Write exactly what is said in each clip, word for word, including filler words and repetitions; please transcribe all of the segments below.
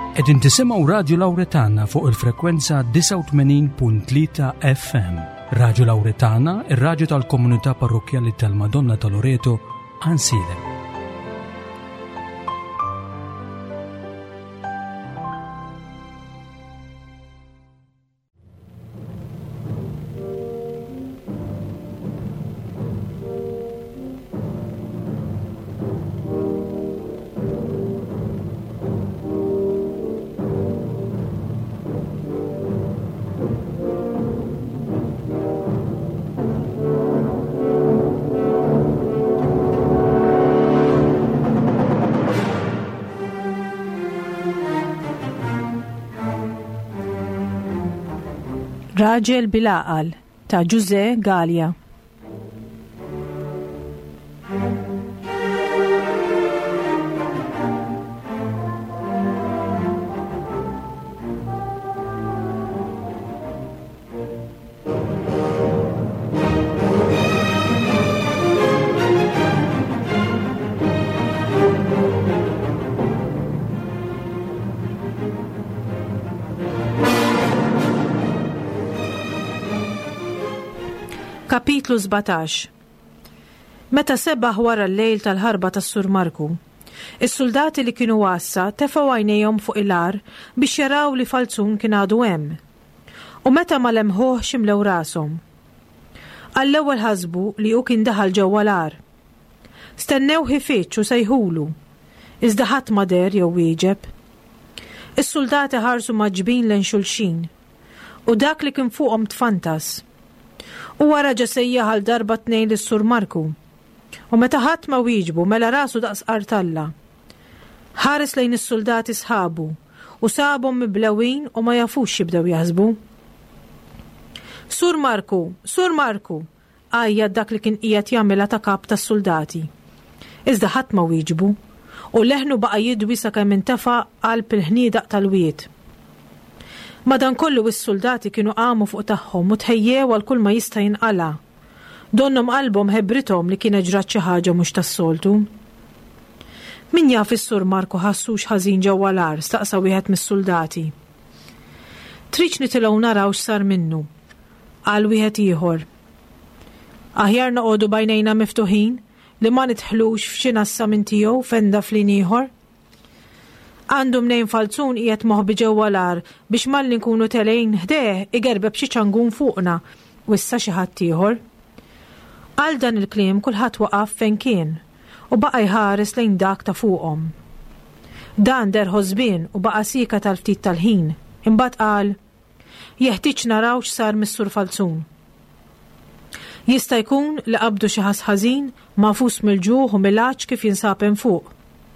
Qegħdin tisimgħu Radio Lawretana fuq il-frekwenza tisa' u tmenin punt tlieta F M. Radio Lawretana, ir-radju tal-Komunità Parrokjali tal-Madonna ta' Loreto, Ansile. Raġel bil-għaqal ta' Giuse Gallia. Kapitlu sebgħotax. Meta sebaħ wara l-lejl tal-ħarba tas-Sur Marku, is-soldati li kienu wassa tefgħu għajnejhom fuq il-għar biex jaraw li Falzun kien għadu hemm. U meta ma lemħuh ximlew rashom. Għall-ewwel ħasbu li hu kien daħal ġewwa l-għar. Stennew ħifittx u sejħulu, iżda ħadd ma der jew wieġeb. Is-soldati ħarsu maġbin lejn xulxin, u dak li kien fuqhom tfantas. U wara ġesejja għal darba tnejn lis-Sur Marku. U meta ħadd ma wieġbu mela rasu daqs qartalla. Ħares lejn is-soldati sħabu u sabhom miblewin u ma jafux x'jibdew jaħsbu. Sur Marku, Sur Marku, għajja dak li kien qiegħed jagħmilha ta' kap tas-soldati. Iżda ħadd ma wieġbu u leħnu baqa' jidwi sakemm intefa' qalb il-ħniedaq tal-wied. Madankollu is-soldati kienu qamu fuq tagħhom u tħejjew għal kull ma jista' jinqala. Donnom qalbhom ħebrithom li kien ġrat xi ħaġa mhux tas-soltu. Min jaf is-Sur Marku ħassux ħażin ġewwa l-għar, staqsa wieħed mis-soldati. Tridx nitilgħu naraw x'sar minnu, qal wieħed ieħor. Aħjar noqogħdu bajnejna miftuħin li ma nidħlux f'xi nassa minn tiegħu fenda flin ieħor. Għandu mnejn Falzun qiegħed moħbi ġewwa l-għar biex malli nkunu telejn ħdeh igerbeb xi ċangun fuqna u issa xi ħadd ieħor. Għal dan il-kliem kulħadd waqaf fejn kien u baqa' jħares lejn dak ta' fuqhom. Dan der ħosbien u baqa' sika tal-ftit tal-ħin, imbagħad qal: jeħtieġ naraw x'sar mis-Sur Falzun. Jista' jkun li qabdu xi ħass ħażin mafus mill-ġuħ u mill-għaġġ kif jinsab hemm fuq.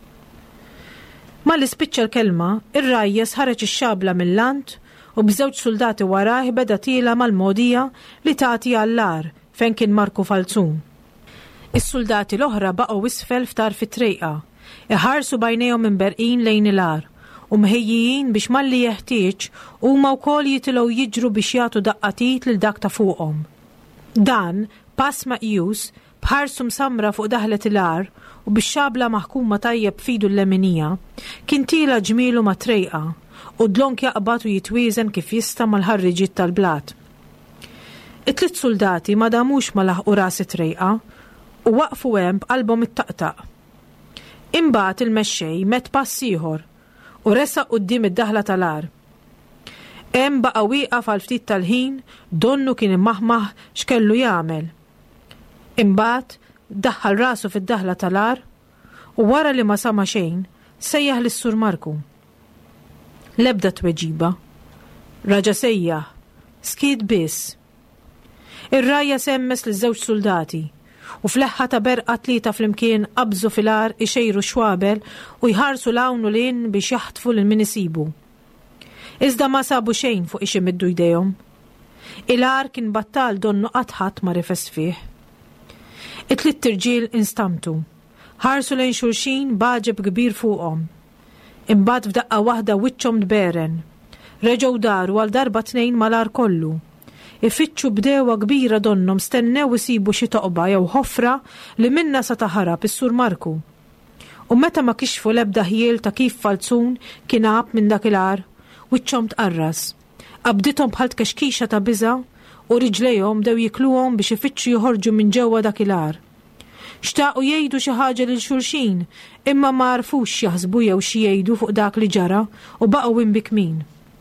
Ma li spiċċa l-kelma, ir-rajjes ħareġ ix-xabla mill-lant u b'żewġ soldati warah beda tiela mal-mogħdija li tagħti għall-għar fejn kien Marku Falzun. Is-soldati l-oħra baqgħu isfel ftar fit-trejqa, iħarsu bajnejhom imberqin lejn il-għar u mħejjijin biex malli jeħtieġ huma wkoll jitilgħu jiġru biex jagħtu daqqatit lil dak ta' fuqhom. Dan pass maqjus bħarsu msamra fuq daħlet il-għar u bix-xabla maħkuma tajjeb fidu l-leminija, kien tila ġmielu ma' trejqa u dlonk jaqbad u jitwieżen kif jista' mal-ħarriġiet tal-blat. It-tliet soldati ma damux ma laħqu ras it-trejqa u waqfu hemm b'qalbhom ittaqtaq. Imbagħad il-mexxej met pass ieħor u resaq quddiem id-daħla tal-għar. Hemm baqa' wieqaf għal ftit tal-ħin donnu kien immaħmaħ x'kellu jagħmel. Imbagħad daħħal rasu fid-daħla tal-għar u wara li ma sama xejn sejjaħ lis-Sur Marku. L-ebda tweġiba. Raġa sejjaħ, skiet biss. Ir-rajja semmes liż-żewġ soldati u fl-eħħa ta' berqa tlieta flimkien qabżu fil-għar ixejru xwabel u jħarsu l-hawn u lin biex jaħtfu lil min isibu. Iżda ma sabu xejn fuq ix imiddu jdejhom. Il-għar kien battal donnu qatt ħadd ma rifes fih. It-tliet irġiel instamtu, ħarsu lejn xulxin baġeb kbir fuqhom. Imbagħad f'daqqa waħda wiċċhom dberen. Reġgħu daru għal darba tnejn mal-għar kollu. Ifittxu bdewa kbira donnom stennew isibu xi toqba jew ħofra li minna sa taħarab is-Sur Marku. U meta ma kixfu l-ebda ħiel ta' kif Falzun kien għab minn dak il-għar, wiċċhom tqarras. Qabdithom bħal tkexkixa ta' biża' u riġlejhom dew jikluhom biex ifittxu joħorġu minn ġewwa dak il-għar. Xtaqu jgħidu xi ħaġa lil xulxin, imma ma għarfux jaħsbu jew xi jgħidu fuq dak li ġara u baqgħu imbikmin.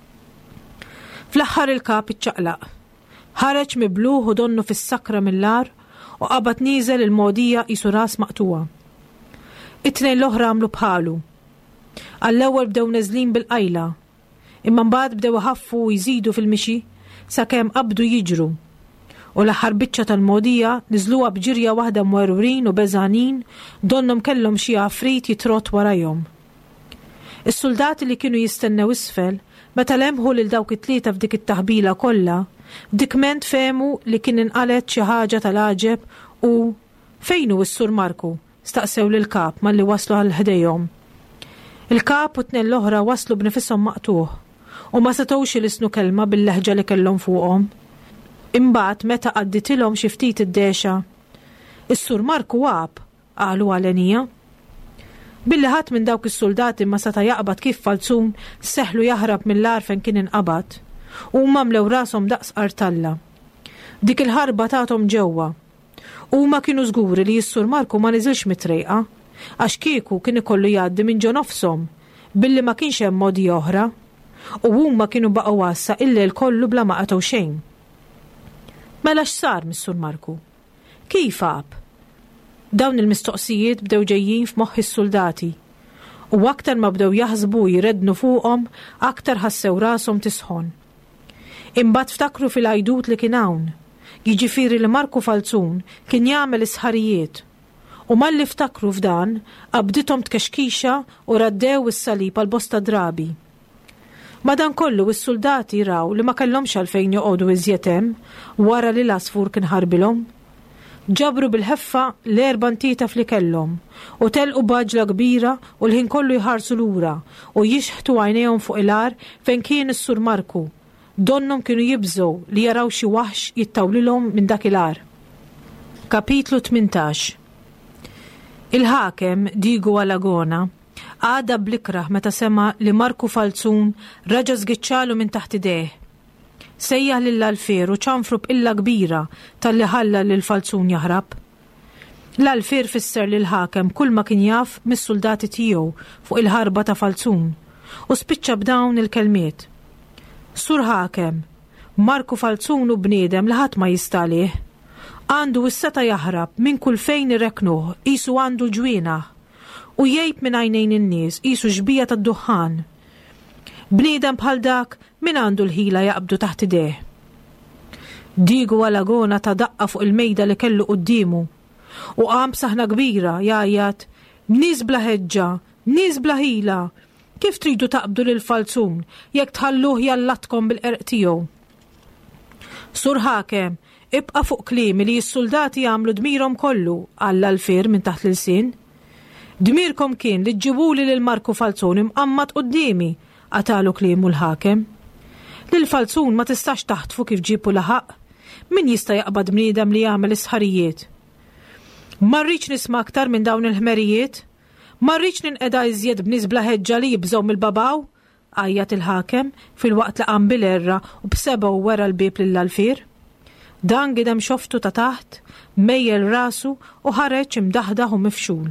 Fl-aħħar il-kap iċċaqlaq. Ħareġ mibluħ u donnu fis-sakra mill-għar u qabad nieżel il-mogħdija qisu ras maqtuwa. It-tnejn l-oħra għamlu bħalu. Għall-ewwel bdew neżlin bil-qajla, imma mbagħad bdew iħaffu u jżidu fil-mixi sakemm qabdu jiġru. U l-aħħar biċċa tal-mogħdija niżluha bġirja waħda mwerwrin u beżanin donnom kellhom xi għafrit jitrott warajhom. Is-soldati li kienu jistennew isfel meta lemħu lil dawk it-tlieta f'dik it-taħbila kollha, dikment fehmu li kien inqalet xi ħaġa tal-għaġeb u fejn hu s-Sur Marku? Staqsew lil-kap malli waslu għal ħdejhom. Il-kap u tnejn l-oħra waslu b'nifishom maqtuħ u ma setgħux ilisnu kelma bil-leħġa li kellhom fuqhom. Imbagħad meta qadditilhom xi ftit id-dexa, is-Sur Marku għab, qalu għalenija. Billi ħadd minn dawk is-soldati ma seta' jaqbad kif Falzun seħħlu jaħrab mill-għar fejn kien inqabad u huma mlew rashom daqs qartalla. Dik il-ħarba tagħhom ġewwa. Huma kienu żguri li s-Sur Marku ma niżilx mit-trejqa għax kieku kien ikollu jgħaddi minn ġo nofshom billi ma kienx hemm modi oħra u huma kienu baqgħu wassa il-lejl kollu bla ma qatgħu xejn. Mela x'sar mis-Sur Marku? Kif għab? Dawn il-mistoqsijiet bdew ġejjin f'moħħ is-soldati u aktar ma bdew jaħsbu jirednu fuqhom aktar ħassew rashom tisħon. Imbagħad ftakru fil-għajdut li kien hawn, jiġifieri li Marku Falzun kien jagħmel isħarijiet u malli ftakru f'dan qabdithom tkexkixa u raddew is-salib għal bosta drabi. Madankollu is-soldati raw li ma kellhomx għalfejn joqogħdu iżjed hemm wara li l-asfur kien ħarbilhom. Ġabru bil-ħeffa l-erba' ntieta fli kellhom u telqu baġla kbira u l-ħin kollu jħarsu lura u jixħtu għajnejhom fuq il-għar fejn kien is-Sur Marku. Donnom kienu jibżgħu li jaraw xi waħx jittawlilhom minn dak il-għar. Kapitlu tmintax. Il-ħakem Diego Alagona għada blikraħ meta sema li Marku Falzun raġa żgiċċalu minn taħt idejh. Sejjaħ lill-alfier u ċanfru b'illa kbira tal-li ħalla lil Falzun jaħrab. L-alfier fisser lil ħakem kull ma kien jaf mis-soldati tiegħu fuq il-ħarba ta' Falzun u spiċċa b'dawn il-kelmiet. Sur ħakem, Marku Falzun u bniedem li ħadd ma jistalih. Għandu is-seta jaħrab minn kull fejn irreknuh, qisu għandu ġwienaħ u jgħid minn għajnejn in-nies qisu xbija tad-duħħan. Bniedem bħal dak min għandu l-ħila jaqbdu taħt idejh. Diego Alagona ta' daqqa fuq il-mejda li kellu qudiemu u qam saħna kbira jgħajjat nies bla ħeġġa, nies bla ħila, kif tridu taqbdu lil Falzun jekk tħalluh jallatkom bil-qerq tiegħu. Sur ħakem, ibqa' fuq kliemi li s-soldati jagħmlu dmirhom kollu għall-alfier minn taħt l-sin. Dmirkom kien li ġġibuli lil Marku Falzun imqammad qudiemi, għatalu kliemu l-ħakem. Lil Falzun ma tistax taħtfu kif ġibu laħaq, min jista' jaqbad bniedem li jagħmel isħarijiet. Ma rridx nisma' aktar minn dawn il-ħmerijiet, ma rridx ninqeda iżjed bnies bla ħeġġa li jibżgħu mill-babaw, għajjat il-ħakem fil-waqt li qam bil-erra u b'sebgħu wara l-bieb lill-alfier. Dan gidem xoftu ta' taħt, mejjel rasu u ħareġ imdaħdaħ u mifxul.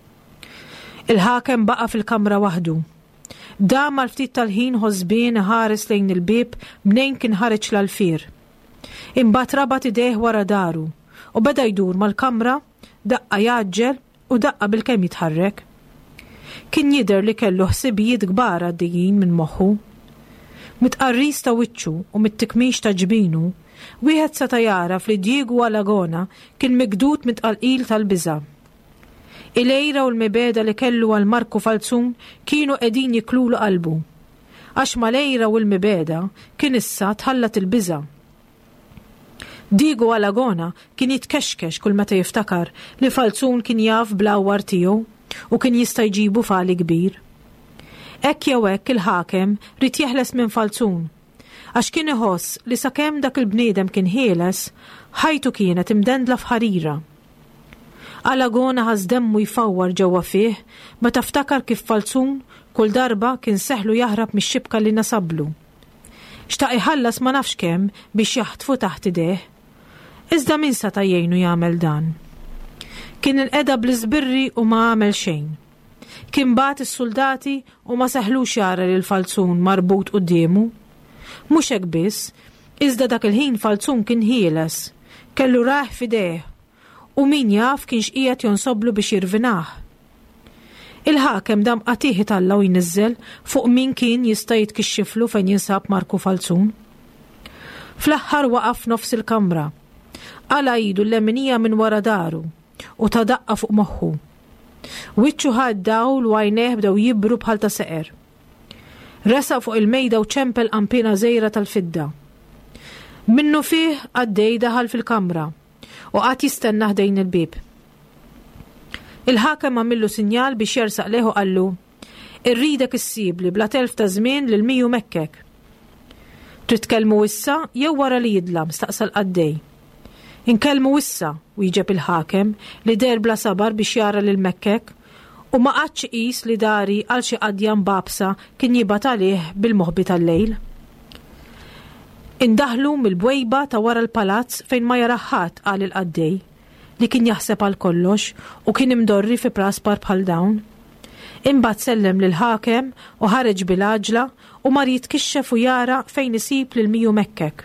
Il-ħakem baqa fil-kamra waħdu. Dam għal ftit tal-ħin ħożbien ħares lejn il-bib mnejn kien ħareġ l-alfier. Imbagħad rabat idejh wara daru u beda jdur mal-kamra, daqqa jaġġel u daqqa bil-kemm jitħarrek. Kien jidher li kellu ħsibijiet kbar għaddejjin minn moħħu. Mitqarris ta' wiċċu u mit-tikmix ta' ġbinu, wieħed seta' jaraf li Diego Alagona kien migdud mitqalqil tal-biża'. Il-ejra u l-mibeda li kellu għal Marku Falzun kienu qegħdin jiklulu qalbu, għax mal-ejra u l-mibeda kien issa tħallat il-biża'. Diego Alagona kien jitkexkex kull meta jiftakar li Falzun kien jaf bl-awwar tiegħu u kien jista' jġibu fali kbir. Hekk jew hekk il-ħakem rid jeħles minn Falzun, għax kien iħoss li sakemm dak il-bniedem kien ħieles, ħajtu kienet imdendla f'ħarira. Alagona ħas demmu jfawwar ġewwa fih meta ftakar kif Falzun kull darba kien seħlu jaħrab mix-xibka li nasablu. Xtaq iħallas ma nafx kemm biex jaħtfu taħt idejh. Iżda min seta' jgħinu jagħmel dan. Kien inqeda bl-iżbirri u ma għamel xejn. Kien bagħat is-soldati u ma seħlux jara lil Falzun marbut qudiemu. Mhux hekk biss, iżda dak il-ħin Falzun kien ħieles, kellu raħ f'idejh u min jaf kienx qiegħed jonsoblu biex jirvinah. Il-ħakem dam qatih italla u jniżżel fuq min kien jista' jitkixxiflu fejn jinsab Marku Falzun. Fl-aħħar waqaf nofs il-kamra. Ala jidu l-leminija minn wara daru u ta' daqqa fuq moħħu. Wiċċu ħad dawl u għajnejh bdew jibru bħal ta' seqer. Resa fuq il-mejda u ċempel qampina żejra tal-fidda. Minnu fih għaddej daħal fil-kamra u qatt jistenna ħdejn il-bib. Il-ħakem għamillu sinjal biex jersaq leħu qallu irridek issibli bla telf ta' żmien lil Miju Mekkek. Trid tkellmu issa jew wara li jidlam staqsal qaddej. Inkellmu issa wieġeb il-ħakem li der bla sabar biex jara lil Mekkek u ma qatx qis li dari għal xi qadjan babsa kien jibgħat għalih bil-moħbi tal-lejl. Indaħlu mill-bwejba ta' wara l-palazz fejn ma jara ħadd qal il-qaddej li kien jaħseb għal kollox u kien imdorri fi praspar bħal dawn. Imbagħad sellem lil ħakem u ħareġ bil-għaġla u mar jitkixxef u jara fejn isib lil Miju Mekkek.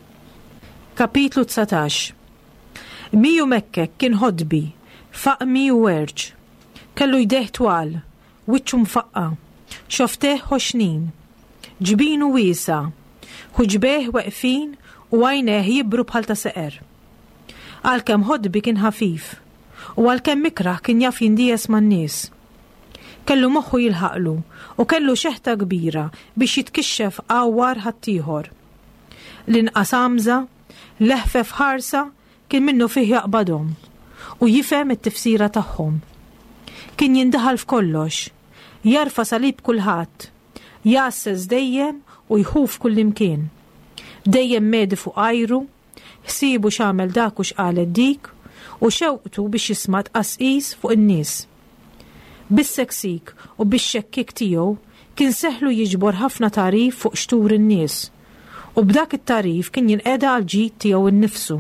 Kapitlu tsatax. Miju Mekkek kien ħodbi, faqmi u werġ. Kellu jdejh twal, wiċċu mfaqqa, xofteh ħoxnin, ġbinu wiesa, ħuġbeh weqfin u għajneh jibru bħal ta' seqer. Għalkemm ħodbi kien ħafif u għalkemm mikraħ kien jaf jindies man-nies. Kellu moħħu jilħaqlu u kellu xeħta kbira biex jitkixxef għawar ħaddieħor. L-inqas għamża, leħfef ħarsa kien minnu fih jaqbadhom u jifhem it-tifsira tagħhom. Kien jindaħal f'kollox, jarfa salib kulħadd, jassez dejjem u jħuf kullimkien. Dejjem medi fuq ajru, ħsibu x'għamel dak u x'qalet dik u xewqtu biex jisma' tqasqis fuq in-nies. Bis-seksik u bix-xekkik tiegħu kien seħlu jiġbor ħafna tarif fuq xtur in-nies u b'dak it-tarif kien jinqeda għal ġid tiegħu innifsu.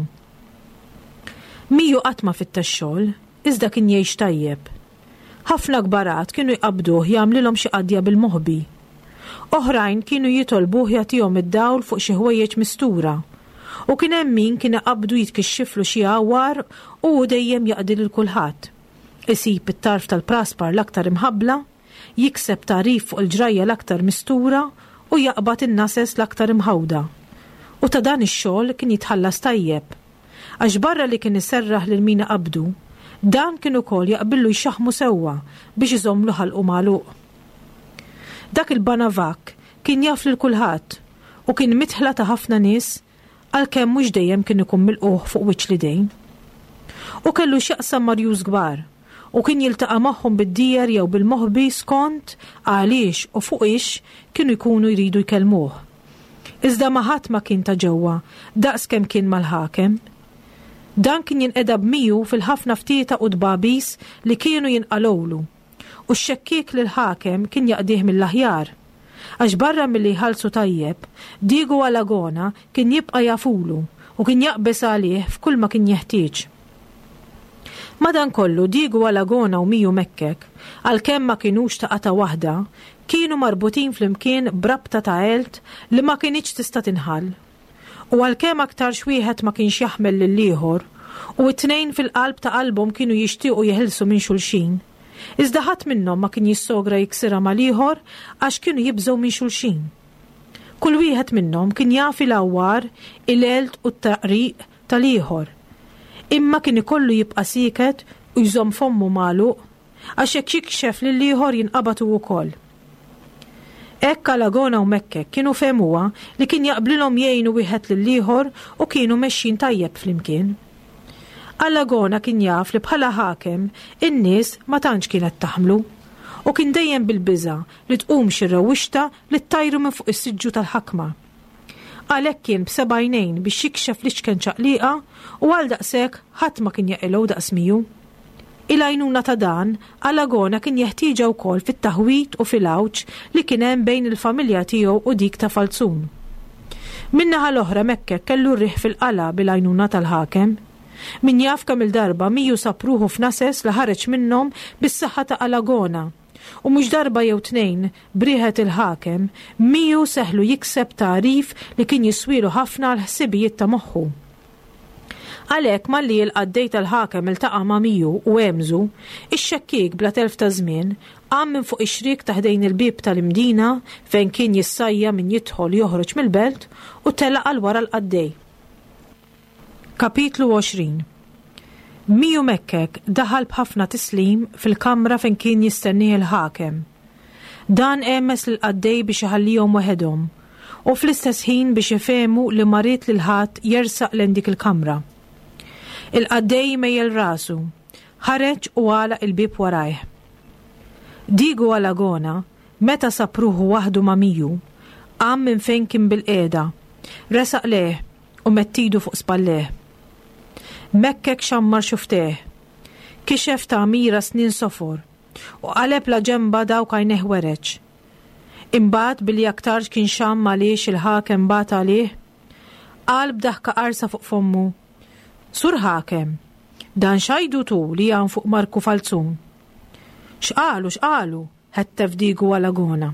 Miju qatt ma fit-tax-xogħol iżda kien jgħix tajjeb. Ħafna kbarat kienu jqabduh jagħmlilhom xi qadja bil-moħbi. Oħrajn kienu jitolbuh jagħtihom id-dawl fuq xi ħwejjeġ mistura. U kien hemm min kien iqabdu jitkixxiflu xi għawar u dejjem jaqdi lil kulħadd. Isib it-tarf tal-praspar l-aktar imħabbla, jikseb tarif fuq il-ġrajja l-aktar mistura u jaqbad in-nases l-aktar imħawda. U ta' dan ix-xogħol kien jitħallas tajjeb. Għax barra li kien iserraħ lil min iqabdu, dan kien ukoll jaqbillu jxaħmu sewwa biex iżommlu ħalqu magħluq. Dak il-banavak kien jaf lil kulħadd u kien mitħla ta' ħafna nies għalkemm mhux dejjem kien ikun milquh fuq wiċċ l-idejn. U kellu x'jaqsam marjuż kbar u kien jiltaqa' magħhom bid-dieher jew bil-moħbi skont għaliex u fuq ix kienu jkunu jridu jkellmuh. Iżda ma ħadd ma kien ta' ġewwa daqskemm kien mal-ħakem. Dan kien jinqeda b'Miju fil-ħafna ftieta u dbabis li kienu jinqalowlu u x-xekkiek lil ħakem kien jaqdih mill-aħjar. Għax barra milli ħalsu tajjeb, Diego Alagona kien jibqa' jafulu u kien jaqbes għalih f'kull ma kien jeħtieġ. Madankollu Diego Alagona u Miju Mekkek, għalkemm ma kienux ta' qata waħda, kienu marbutin flimkien brabta ta' għelt li ma kienx tista' tinħall. U għalkemm aktar xwieħed ma kienx jaħmel lill-ieħor u t-tnejn fil-qalb ta' qalbhom kienu jixtiequ jeħilsu minn xulxin. Iżda ħadd minnhom ma kien jissogra jiksira mal-ieħor għax kienu jibżgħu minn xulxin. Kull wieħed minnhom kien jaf il-għawar, il-għelt u t-taqriq tal-ieħor. Imma kien ikollu jibqa' sieket u jżomm fommu magħluq għax jekk jikxef lill-ieħor jinqabatu wkoll. Hekk Alagona u Mekkek kienu fehmuha li kien jaqblilhom jgħinu wieħed lill-ieħor u kienu mexxin tajjeb flimkien. Alagona kien jaf li bħala ħakem in-nies ma tantx kienet taħmlu u kien dejjem bil-biża li tqum xi rewwixta li ttajru minn fuq is-siġġu tal-ħakma. Għalhekk kien b'sebgħinejn biex jikxef li x'kien ċaqliqa u għal daqshekk ħadd ma kien jaqilgħu daqs Miju. Il-għajnuna ta' dan, Alagona kien jeħtieġa wkoll fit-taħwit u fil-għawġ li kien hemm bejn il-familja tiegħu u dik ta' Falzun. Min-naħa l-oħra Mekkek kellu rriħ fil-qala bil-għajnuna tal-ħakem. Min jaf kemm il-darba Miju sapruħu f'Nases li ħareġ minnhom bis-saħħa ta' Alagona. U mhux darba jew tnejn brieħet il-ħakem Miju seħlu jikseb tarif li kien jiswielu ħafna l-ħsibijiet ta' moħħu. Għalhekk malli l-qaddej tal-ħakem iltaqa' ma' Miju u Emżu, ix-xekkik bla telf ta' żmien qam minn fuq ix-xriek taħdejn il-bib tal-imdina fejn kien jissajja min jidħol joħroġ mill-belt u telaq għal wara l-qaddej. Kapitlu għoxrin. Miju Mekkek daħal b'ħafna tislim fil-kamra fejn kien jistennih il-ħakem. Dan emes l-qaddej biex iħallihom waħedhom u fl-istess ħin biex ifehmu li marit lil ħadd jersaq lejn dik il-kamra. Il-qaddej mejjel rasu, ħareġ u għalaq il-bib warajh. Diego Alagona, meta sapruħu waħdu ma' Miju, qam minn fejn kien bil-qiegħda, resaq leh u mettidu fuq spalleh. Mekkek xammar xufteħ, kixef ta' mira snin sofor u qaleb la ġemba dawk għajneħ wereċ. Imbagħad billi aktarx kien xam għaliex il-ħakem bat għalih, qal b'daħka qarsa fuq fommu. Sur ħakem, dan xajdu tu li jan fuq Marku Falzun. X'qalu x'qalu, ħettef Diego Alagona.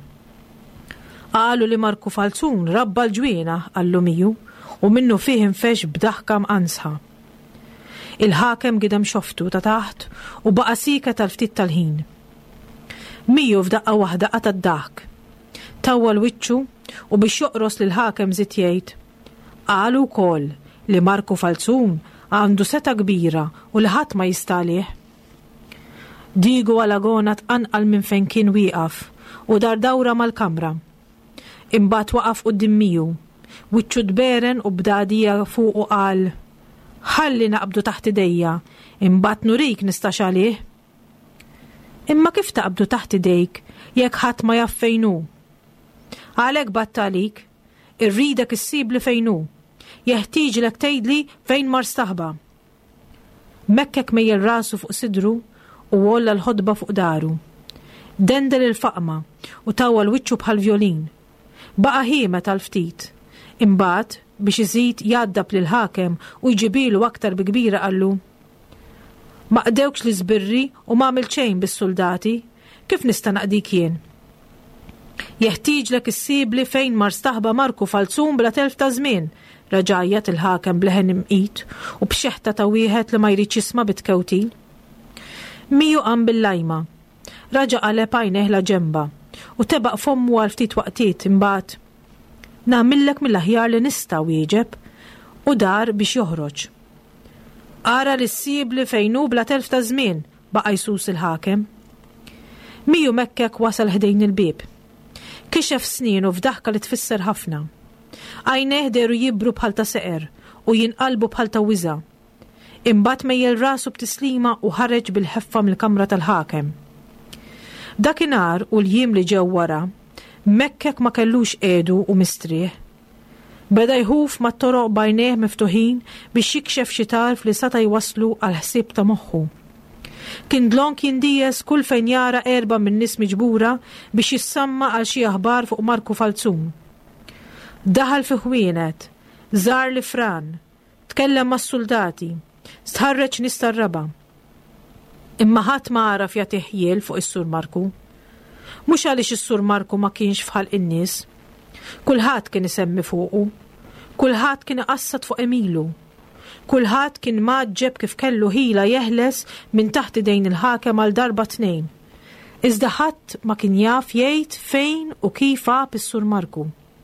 Qalu li Marku Falzun rabba l-ġwiena għallu Miju u minnu fih infex b'daħka mqansħa. Il-ħakem gidem xoftu ta' taħt u baqa sika tal-ftit tal-ħin. Miju f'daqqa waħda qata d-dak. Tawwa l-wiċċu u biex joqros lil-ħakem żied jgħid. Qalu wkoll li Marku Falzun għandu seta kbira u li ħadd ma jistalih. Diego Alagona tqanqal minn fejn kien wieqaf u dar dawra mal-kamra. Imbagħad waqaf quddiem Miju, wiċċu dberen u bdadija fuq u qal: ħalli naqbdu taħt idejja, imbagħad nurik nistax għalih. Imma kif taqbdu taħt idejk jekk ħadd ma jaf fejn hu? Għalhekk battalik, irridek issib li fejn hu. Jeħtieġlek tgħidli fejn mar staħba. Mekkek mejjel rasu fuq sidru u wolla l-ħodba fuq daru. Dendel il-faqma u tawwa l-wiċċu bħal violin. Baqa' ħiemet tal-ftit. Imbagħad biex iżid jaddab lil ħakem u jġibilu aktar bi kbira qallu: ma qdewkx li żbirri u m'għamil xejn bis-soldati, kif nista' naqdik jien? Jeħtieġlek issibli fejn mar staħba Marku Falzun bla telf ta' żmien, raġajjat il-ħakem bleħen imqit u b'xeħta ta' wieħed li ma jridx jisma' bitkewtin. Miju qam bil-lajma, raġa' qaleb għajnejh la ġemba u tebaq fommu għal ftit waqtiet imbagħad: nagħmillek mill-aħjar li nista' wieġeb u dar biex joħroġ. Ara li ssibli fejn hu bla telf ta' żmien, baqa' jsus il-ħakem. Miju Mekkek wasal ħdejn il-bieb. Kixef snienu f'daħka li tfisser ħafna. Għajnejh deru jibru bħal ta' seqer u jinqalbu bħal ta' wiża. Imbagħad mejjel rasu b'tislima u ħareġ bil-ħeffa mill-kamra tal-ħakem. Dakinhar u l-jiem li ġew wara, Mekkek ma kellux qiegħdu u mistrieħ. Beda jħuf mat-toroq bajnejh miftuħin biex jikxef xi tarf li seta' jwasslu għal ħsieb ta' moħħu. Kien dlonk jindies kull fejn jara erba' minn nies miġbura biex jissamma għal xi aħbar fuq Marku Falzun. Daħal fi ħwienet, żar li fran, tkellem mas-soldati, stħarreġ nies tar-raba'. Imma ħadd ma għaraf jagħtih ħjiel fuq is-Sur Marku. Mhux għaliex is-Sur Marku ma kienx bħal in-nies. Kulħadd kien isemmi fuqu, kulħadd kien iqassad fuq emilu, kulħadd kien maġġeb kif kellu ħila jeħles minn taħt idejn il-ħakem għal darba tnejn. Iżda ħadd ma kien jaf jgħid fejn u kif għab is-Sur Marku.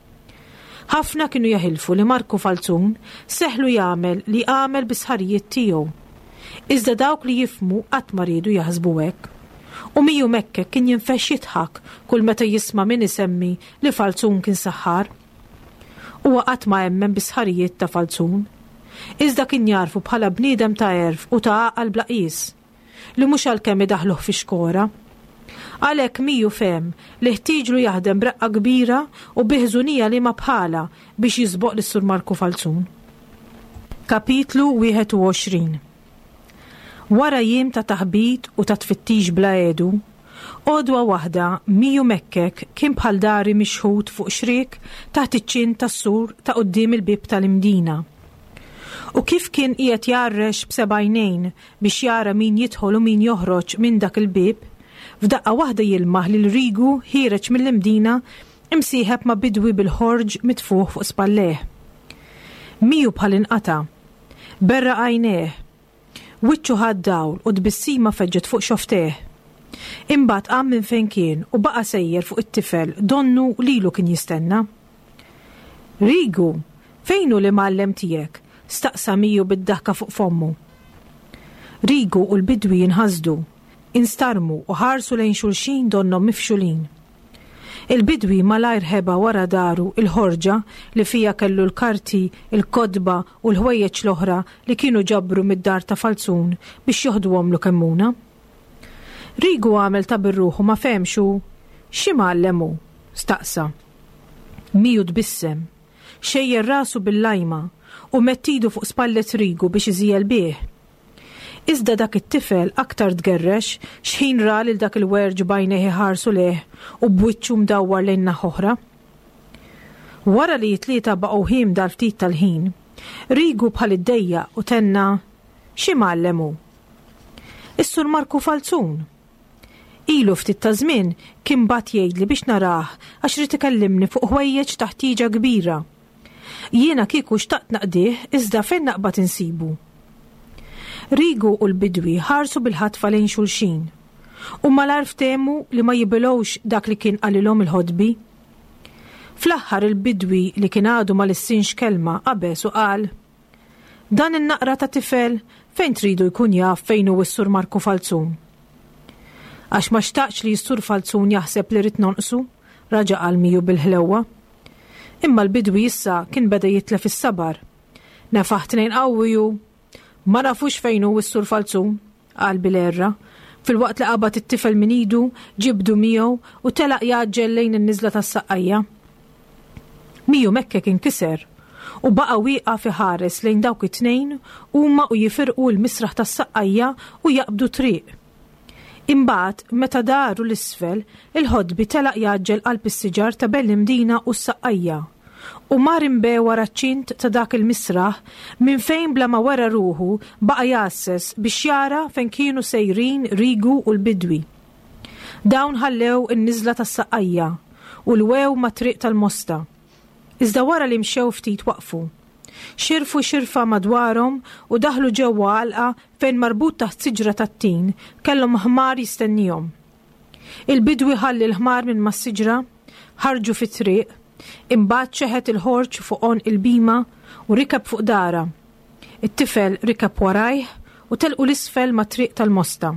Ħafna kienu jaħilfu li Marku Falzun seħlu jagħmel li għamel bis-ħarijiet tiegħu. Iżda dawk li jifmu qatt ma riedu jaħsbu hekk. U Miju Mekkek kien jinfex jidħak kull meta jisma' min isemmi li Falzun kien saħħar. Huwa qatt ma emmen bis-ħarijiet ta' Falzun. Iżda kien jarfu bħala bniedem ta' erf u ta' għaqal blaqis li mhux għalkemm idaħluh fi xkora. Għalhekk Miju fehem li ħtieġlu jaħdem breqqa kbira u biħżunija li ma bħala biex jisboq lis-Sur Marku Falzun. Kapitlu wieħed u għoxrin. Wara jiem ta' taħbit u ta' tfittix bla edu, odwa waħda Miju Mekkek kien bħal dari mixħut fuq xrik taħt iċ-ċin tas-sur ta' qudiem il-bib tal-imdina. U kif kien qiegħed jarrex b'sebgħinejn biex jara min jidħol u min joħroġ minn dak il-bib, f'daqqa waħda jilmaħ li l-Rigu ħireġ mill-imdina imsieħeb ma' bidwi bil-ħorġ mitfuħ fuq spalleħ. Miju bħal inqata, berra għajneħ, wiċċu ħad dawl u dbissima feġġet fuq xofteħ. Imbagħad qam minn fejn kien u baqa' sejjer fuq it-tifel donnu lilu kien jistenna. Rigu, fejnu li mallem tiegħek? Staqsa Miju bid-daħka fuq fommu. Rigu u l-bidwi jinħasdu, instarmu u ħarsu lejn xulxin donnom mifxulin. Il-bidwi malajr ħeba wara daru il-ħorġa li fija kellu l-karti, il-kodba u l-ħwejjeġ l-oħra li kienu ġabru mid-dar ta' Falzun biex joħduhomlu kemmuna. Rigu għamel ta' birruħu ma femxu xi mallemu, staqsa. Miju tbissem, xejjer rasu bil-lajma u mettidu fuq spallet Rigu biex iżijel bih. Iżda dak it-tifel aktar tgerrex x'ħin ra lil dak il-werġ bajnejh ħarsu leh u bwiċċu mdawwar lejn naħa oħra. Wara li t-tlieta baqgħu ħiem dal-ftit tal-ħin, Rigu bħal iddejja u tenna xi mallemu. Is-Sur Marku Falzun. Ilu ftit ta' żmien kien bat jgħidli biex narah għax rid ikellimni fuq ħwejjeġ taħtieġa kbira. Jiena kieku xtaqt naqdih iżda fejn naqbad insibu. Rigu u l-bidwi ħarsu bil-ħatfa lejn xulxin u malar ftehmu li ma jibilgħux dak li kien qalilhom il-ħodbi. Fl-aħħar il-bidwi li kien għadu ma lissinx kelma qabeż u qal: Dan in-naqra ta' tifel fejn tridu jkun jaf fejn hu s-Sur Marku Falzun. Għax ma xtaqx li s-Sur Falzun jaħseb li rid nonqsu, raġa' qal Miju bil-ħlewwa. Imma l-bidwi issa kien beda jitlef is-sabar. Nefaħ tnejn qawwiju, ma nafux fejn hu s-Sur Falzun, qal bil-erra, filwaqt li qabad it-tifel min idu, ġibdu miegħu u telaq jaġġel lejn in-niżla tas-saqqajja. Miju Mekkek inkiser u baqa' wieqa' ħares lejn dawk it-tnejn huma u jifirqu l-misraħ tas-saqqajja u jaqbdu triq. Imbagħad meta daru l-isfel, il-ħodbi telaq jaġġel qalb is-siġar ta' bell-imdina u s-saqqajja u mar imbegħ wara ċ-ċint ta' dak il-misraħ minn fejn bla ma wera ruħu baqa' jasses biex jara fejn kienu sejrin Rigu u l-bidwi. Dawn ħallew in-niżla tas-saqqajja u l-wew ma' triq tal-Mosta. Iżda wara li mxew ftit waqfu. Xirfu xirfa madwarhom u daħlu ġewwa għalqa fejn marbut taħt siġra tat-tin kellhom ħmar jistennihom. Il-bidwi ħalli l-ħmar minn mas-siġra, ħarġu fit-triq, imbagħad ċeħet il-ħorġ fuqhom il-bima u rikab fuq dara. It-tifel rikab warajh u telqu l-isfel ma' triq tal-Mosta.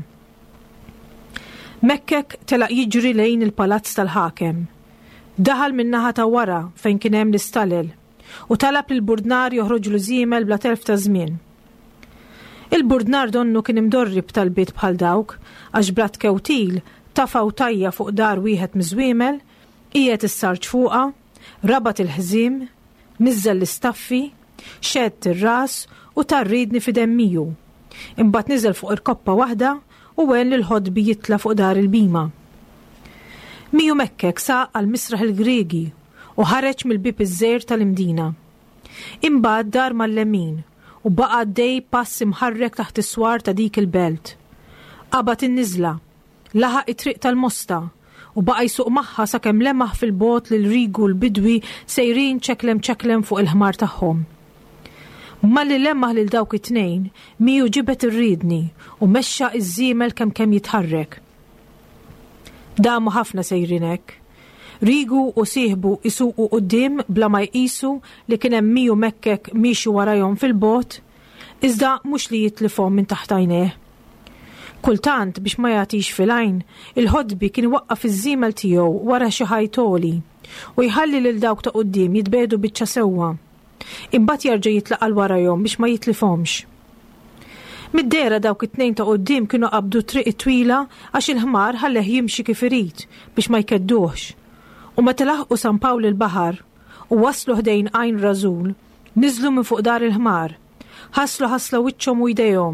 Mekkek telaq jiġri lejn il-palazz tal-ħakem. Daħal min naħa ta' wara fejn kien hemm l-istalel u talab lil burdnar joħroġlu żiemel bla telf ta' żmien. Il-burdnar donnu kien imdorrib tal-bit bħal dawk għax blat kewtil tafaw tajja fuq dar wieħed miżwiemel, qiegħed is-sarġ fuqha, rabat il-ħżiem, niżżel l-istaffi, xedt ir-ras u tarridni f'idem Miju. Imbagħad niżel fuq irkoppa waħda u wen li l-ħodbi jitla fuq dar il-bima. Miju Mekkek saq għal misraħ il-Griegi u ħareġ mill-bib iż-żejr tal-imdina. Imbagħad dar mal-lemin u baqa' għaddej pass imħarrek taħt is-swar ta' dik il-belt. Qabad in-niżla, laħaq it-triq tal-Mosta u baqa' jsuq magħha sakemm lemaħ fil-bot lil Rigu l-bidwi sejrin ċeklem ċeklem fuq il-ħmar tagħhom. Malli lemaħ lil dawk it-tnejn, Miju ġibet irridni u mexxa iż-żiemel kemm kemm jitħarrek. Damu ħafna sejrinek. Rigu u sieħbu isuqu qudiem bla ma jqisu li kien hemm Miju Mekkek miexu warajhom fil-bot, iżda mhux li jitlifhom minn taħt għajnejh. Kultant biex ma jagħtix fil-għajn, il-ħodbi kien waqqaf iż-żiemel tiegħu wara xi ħajtoli u jħalli lil dawk ta' quddiem jitbedu biċċa sewwa. Imbagħad jerġa' jitlaq' warajhom biex ma jitlifhomx. Mid-dera dawk it-tnejn ta' quddiem kienu qabdu triq twila għax il-ħmar ħalleh jimxi kif irid biex ma jkedduhx. U meta laħqu San Pawl il-baħar u waslu ħdejn għajn Rażul, niżlu minn fuq dar il-ħmar, ħaslu ħasla wiċċhom u jdejhom,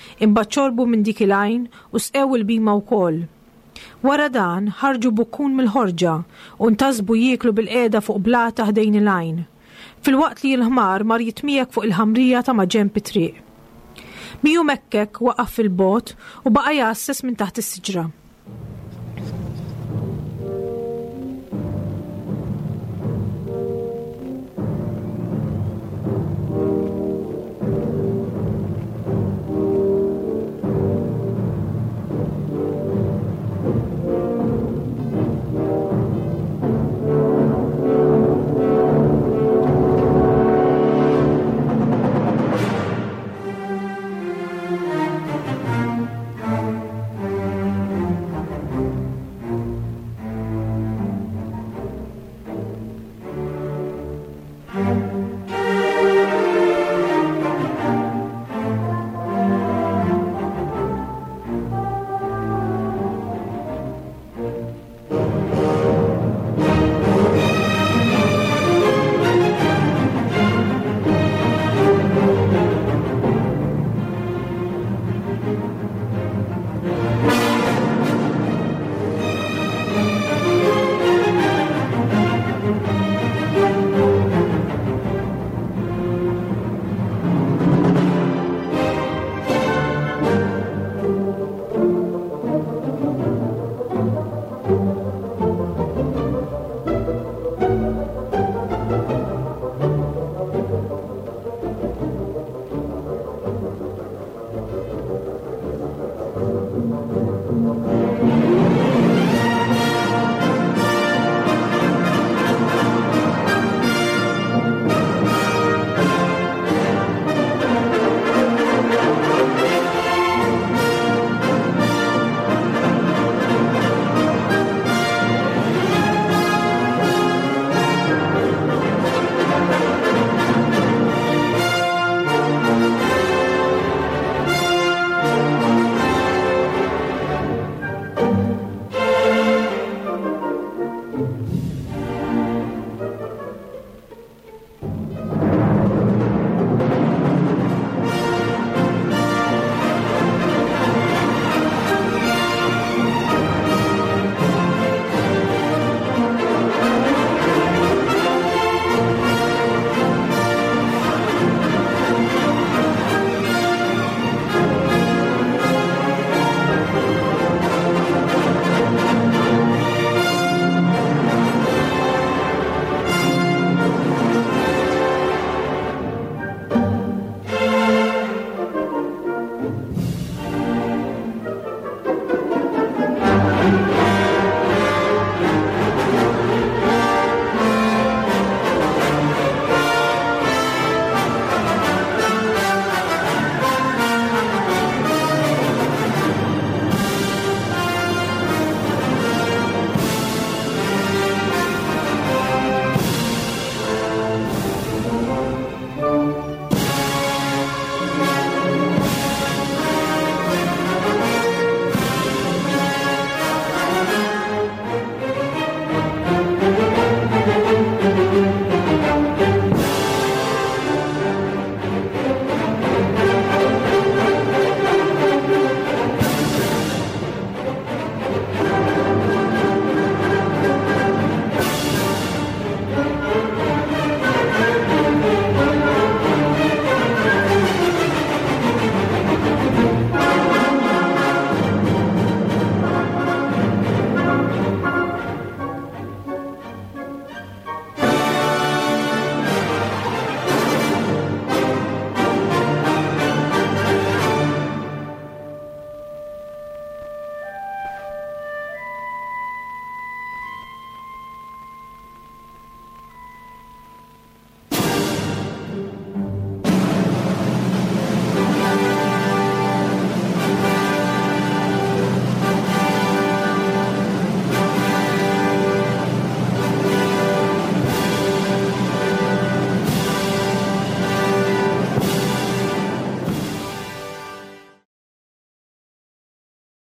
imbagħad xorbu minn dik il-għajn u sqew il-bima wkoll. Wara dan ħarġu bukkun mill-ħorġa u ntasbu jieklu bil-qiegħda fuq blata ħdejn il-għajn, filwaqt li l-ħmar mar jitmiegħek fuq il-ħamrija ta' maġenb it-triq. Miju mekkek waqaf fil-bot u baqa' jasses minn taħt is-siġra.